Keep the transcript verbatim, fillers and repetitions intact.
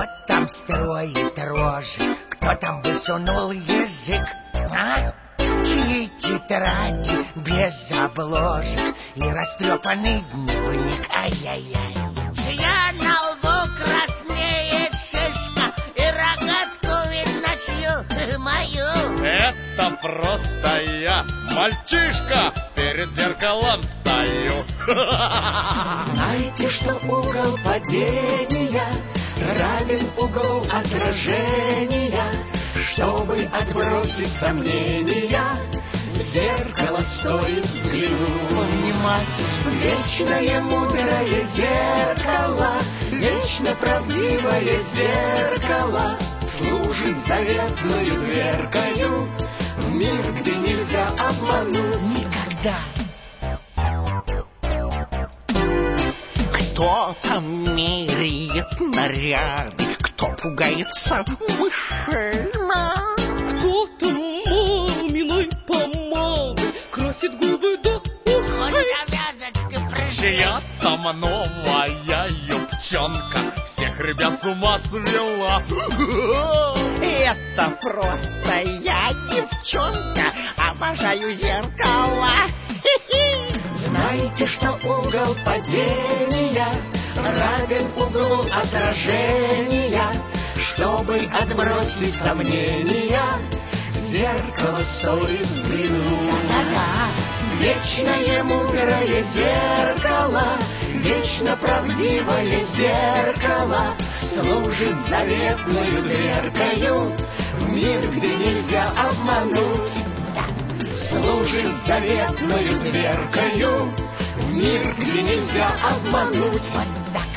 Кто там строит рожи? Кто там высунул язык? А? Чьи тетради без обложек и растрепанный дневник? Ай-яй-яй. Чья на лбу краснеет шишка и рогатку видно чью? Мою. Это просто я, мальчишка, перед зеркалом стою. Знаете, что угол падения равен углу отражения? Чтобы отбросить сомнения, в зеркало стоит взглянуть. Внимательно. Вечное мудрое зеркало, вечно правдивое зеркало, служит заветную дверкою в мир, где нельзя обмануть. Никогда. Кто там меряет наряды? Кто пугается мышей? Кто там маминой помадой красит губы до ушей? Чья там новая юбчонка всех ребят с ума свела? Это просто я, девчонка, обожаю зеркала. Знаете, что угол падения равен углу отражения? Чтобы отбросить сомнения, в зеркало стоит взглянуть. Вечное мудрое зеркало, вечно правдивое зеркало, служит заветную дверкою в мир, где нельзя обмануть. Служит заветную дверкою в мир, где нельзя обмануть. Вот так.